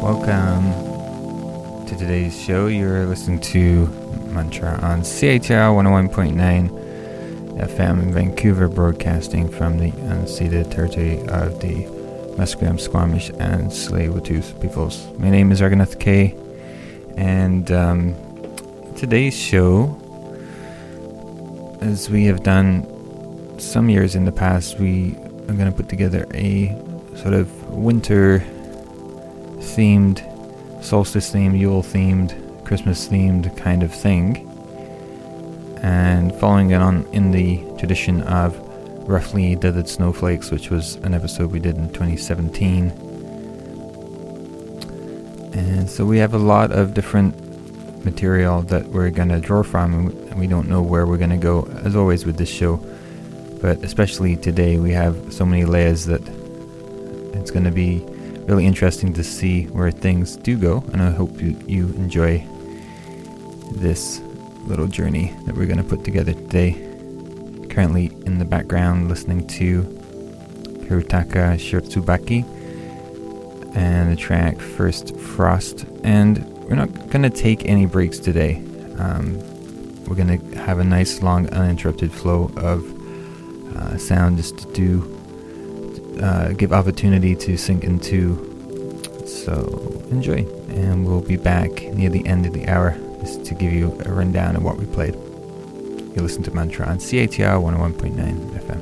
Welcome to today's show. You're listening to Mantra on CITR 101.9 FM in Vancouver, broadcasting from the unceded territory of the Musqueam, Squamish, and Tsleil-Waututh peoples. My name is Argonath K, and today's show, as we have done some years in the past, we are going to put together a sort of winter themed, solstice themed, Yule themed, Christmas themed kind of thing, and following it on in the tradition of Roughly Dithered Snowflakes, which was an episode we did in 2017. And so we have a lot of different material that we're going to draw from, and we don't know where we're going to go, as always with this show, but especially today we have so many layers that it's going to be really interesting to see where things do go, and I hope you enjoy this little journey that we're going to put together today. Currently in the background listening to Hirotaka Shirtsubaki and the track First Frost, and we're not going to take any breaks today. We're going to have a nice long uninterrupted flow of sound just to give opportunity to sink into. So enjoy, and we'll be back near the end of the hour just to give you a rundown of what we played. You listen to Mantra on CITR 101.9 FM.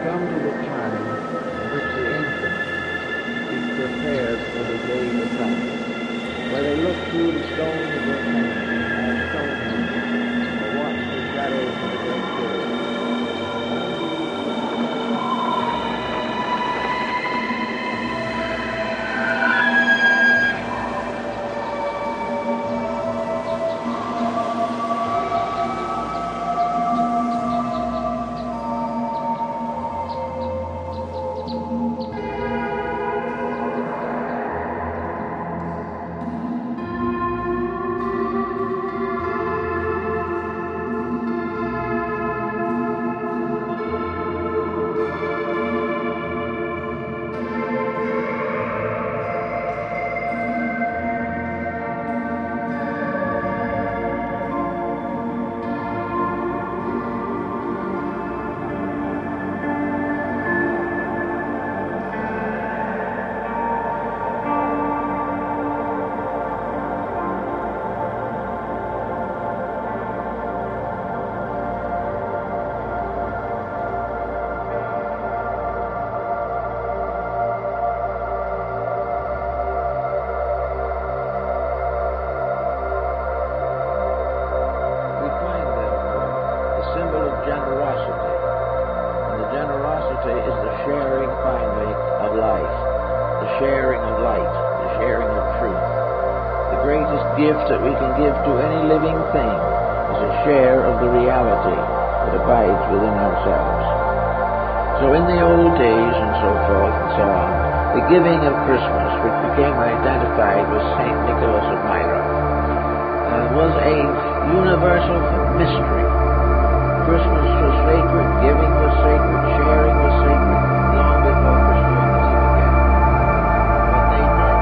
come to the time in which the ancients be prepared for the day to come, where they look through the stones of Stonehenge, or watch the shadows of the great cities. Generosity. And the generosity is the sharing, finally, of life, the sharing of light, the sharing of truth. The greatest gift that we can give to any living thing is a share of the reality that abides within ourselves. So in the old days and so forth and so on, the giving of Christmas, which became identified with St. Nicholas of Myra, was a universal mystery. Christmas was sacred, giving was sacred, sharing was sacred, long before Christianity began. But they did.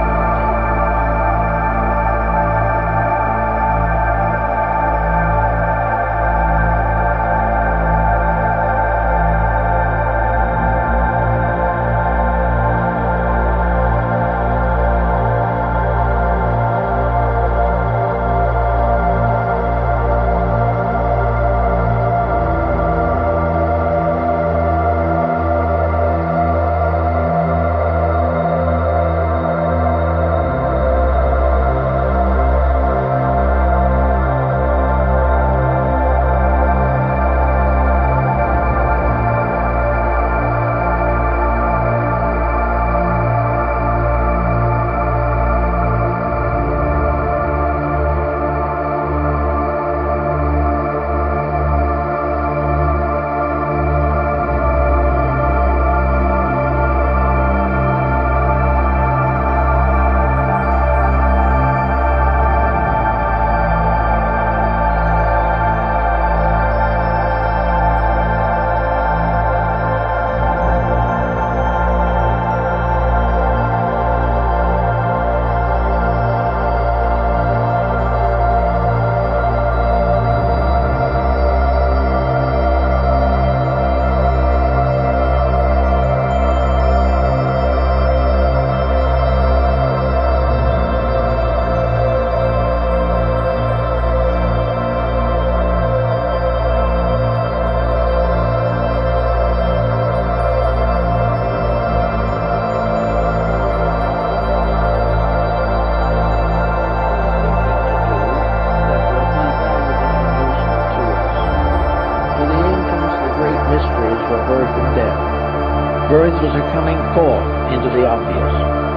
Birth was a coming forth into the obvious.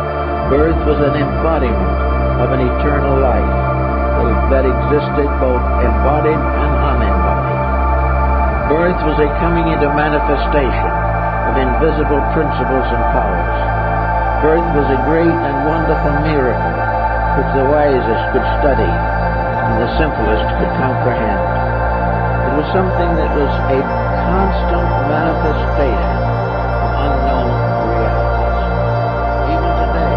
Birth was an embodiment of an eternal life that existed both embodied and unembodied. Birth was a coming into manifestation of invisible principles and powers. Birth was a great and wonderful miracle which the wisest could study and the simplest could comprehend. It was something that was a constant manifestation of unknown realities. Even today,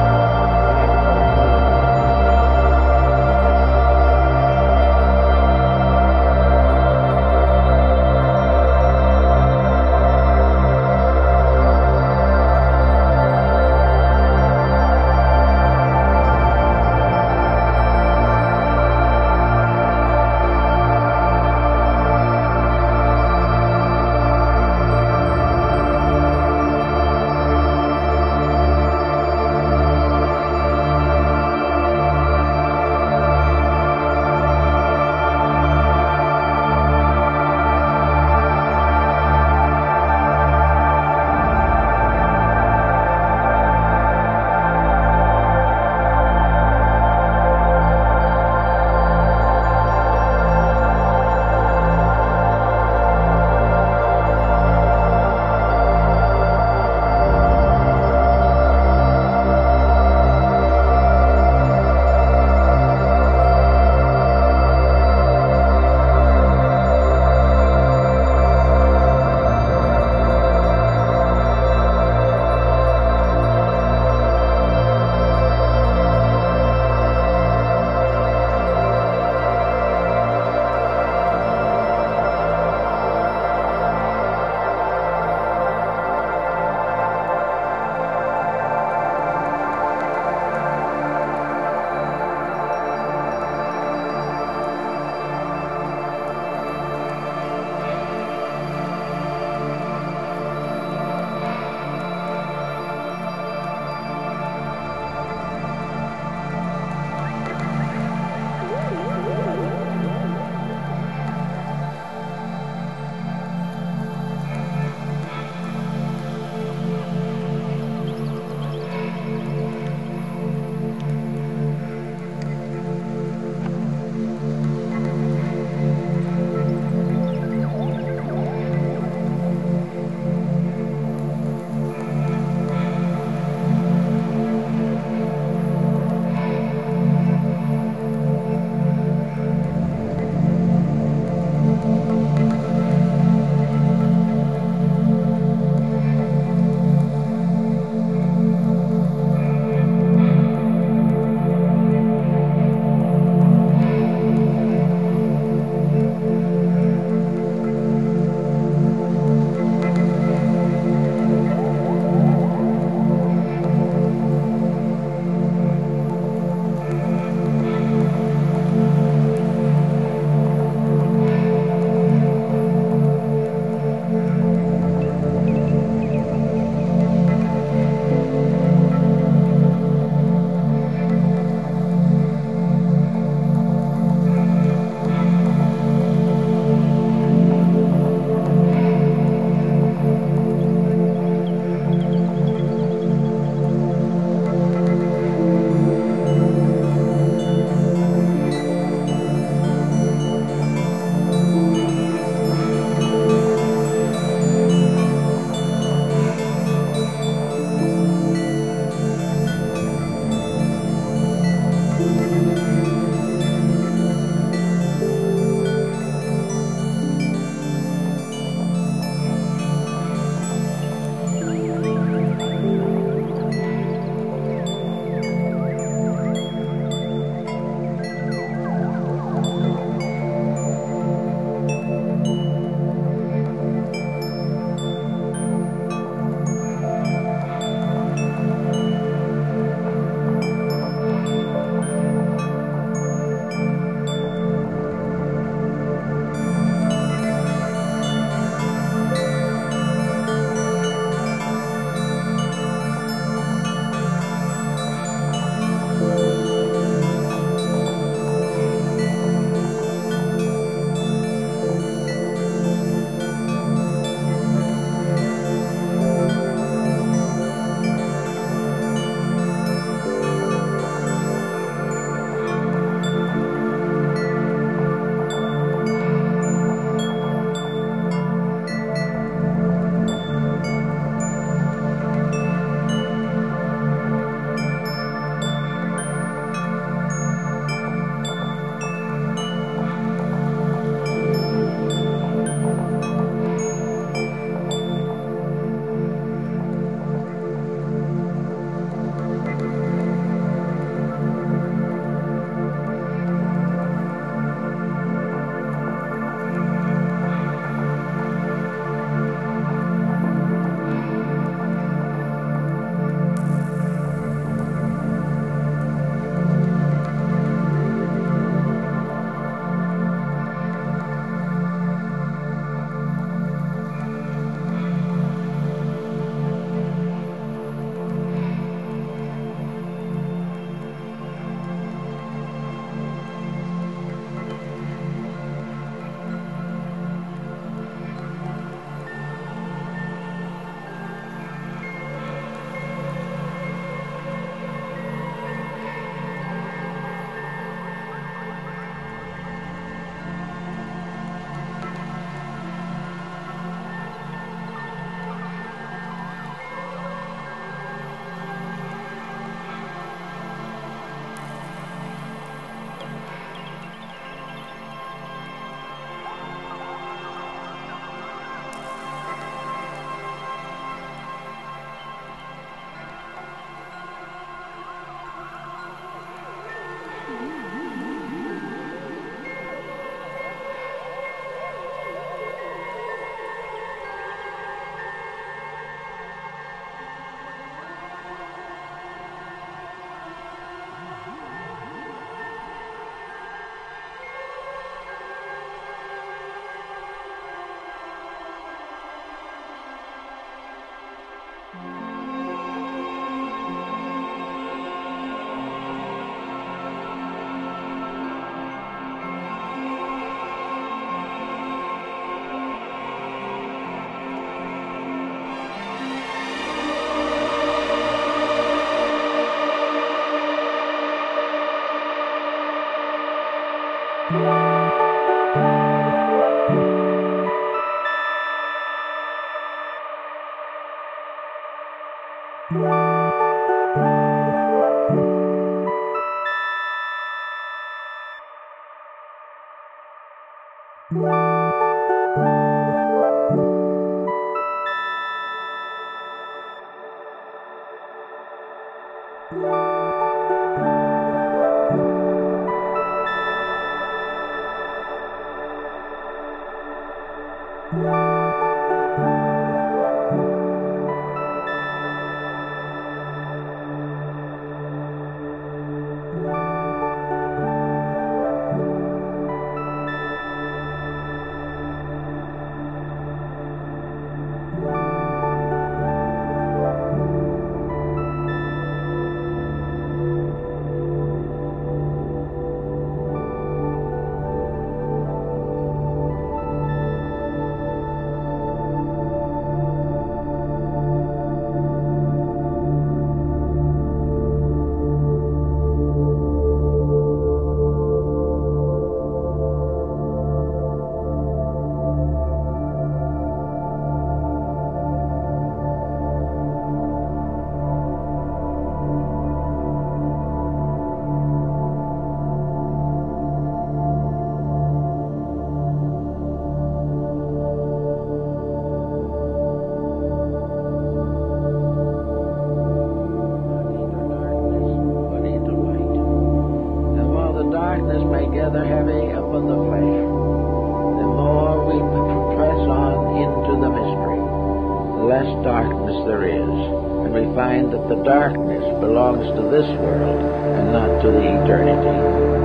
vast darkness there is, and we find that the darkness belongs to this world and not to the eternity.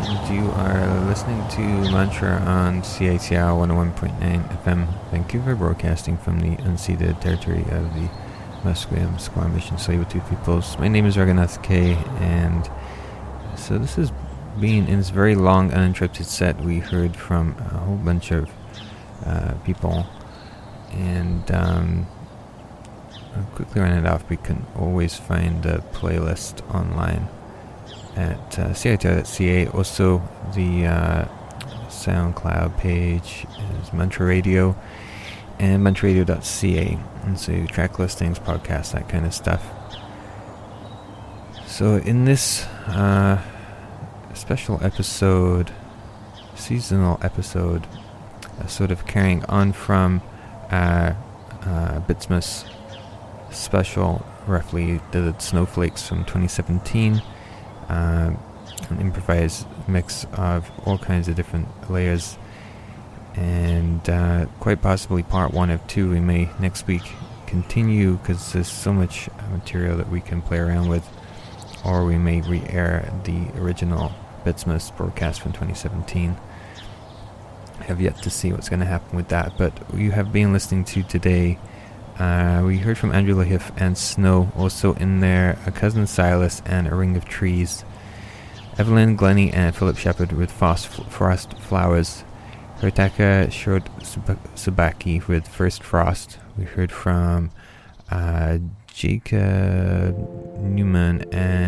and you are listening to Mantra on CITR 101.9 FM, Vancouver, broadcasting from the unceded territory of the Musqueam, Squamish, and Tsleil-Waututh peoples. My name is Raghunath K, and so this has been, in this very long, uninterrupted set, we heard from a whole bunch of people, and I'll quickly run it off. We can always find the playlist online at CITR.ca. Also, the SoundCloud page is Mantra Radio and mantraradio.ca, and so track listings, podcasts, that kind of stuff. So in this special episode, seasonal episode, sort of carrying on from Bitsmas special, roughly the Snowflakes from 2017, an improvised mix of all kinds of different layers, and quite possibly part one of two. We may next week continue because there's so much material that we can play around with, or we may re-air the original Bitsmas broadcast from 2017. I have yet to see what's going to happen with that, but you have been listening to today. We heard from Andrew Lahif and Snow, also in there, A Cousin Silas and A Ring of Trees. Evelyn Glennie and Philip Shepard with Frost Flowers. Hirotaka Short Subaki with First Frost. We heard from Jacob Newman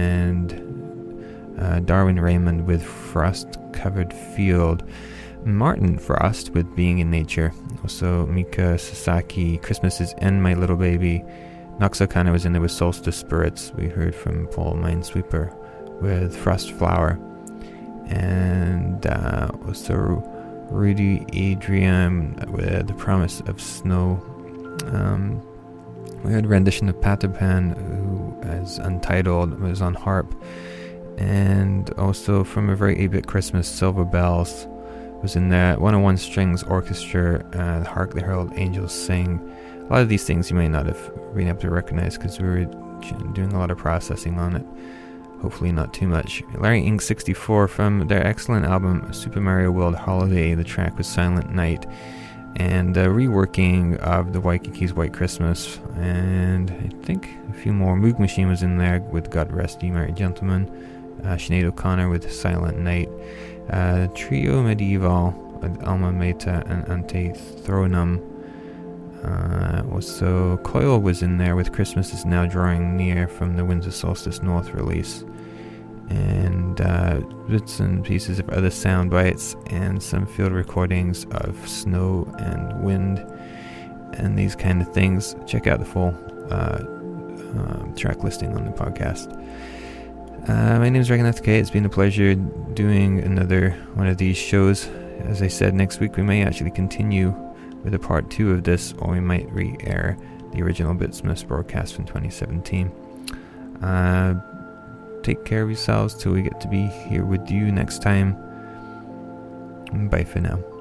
and Darwin Raymond with Frost Covered Field. Martin Frost with Being in Nature. Also Mika Sasaki, Christmas is in My Little Baby. Noxokana was in there with Solstice Spirits. We heard from Paul Minesweeper with Frost Flower. And also Rudy Adrian with The Promise of Snow. We heard a rendition of Patapan, who as Untitled was on harp. And also from A Very 8-Bit Christmas, Silver Bells was in the 101 Strings Orchestra, Hark the Herald Angels Sing. A lot of these things you may not have been able to recognize because we were doing a lot of processing on it. Hopefully not too much. Larry Inc. 64 from their excellent album Super Mario World Holiday. The track was Silent Night, and a reworking of the Waikiki's White Christmas, and I think a few more. Moog Machine was in there with God Rest Ye Merry Gentlemen. Sinead O'Connor with Silent Night. Trio Medieval with Alma Meta and Ante Thronum. Also Coil was in there with Christmas is Now Drawing Near from the Winds of Solstice North release, and bits and pieces of other sound bites and some field recordings of snow and wind and these kind of things. Check out the full track listing on the podcast. My name is Raghunath K. It's been a pleasure doing another one of these shows. As I said, next week we may actually continue with a part 2 of this, or we might re-air the original Bitsmas broadcast from 2017. Take care of yourselves till we get to be here with you next time. Bye for now.